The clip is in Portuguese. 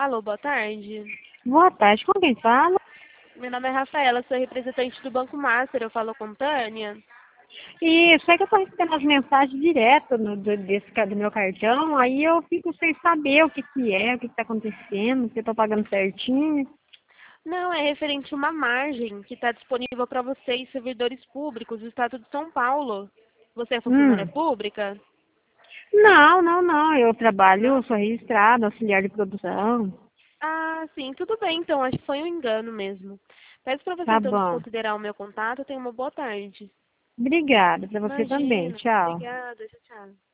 Alô, boa tarde. Boa tarde, com quem fala? Meu nome é Rafaela, sou representante do Banco Master. Eu falo com Tânia. Isso, é que eu tô recebendo as mensagens direto do meu cartão, aí eu fico sem saber o que tá acontecendo, se eu tô pagando certinho. Não, é referente a uma margem que está disponível para vocês, servidores públicos do Estado de São Paulo. Você é funcionária Hum. pública? Não, eu trabalho, Não? sou registrada, auxiliar de produção. Ah, sim, tudo bem, então. Acho que foi um engano mesmo. Peço para você, Tá então, bom. desconsiderar o meu contato. Tenha uma boa tarde. Obrigada, pra você também, Imagina. tchau. Obrigada. Tchau, tchau.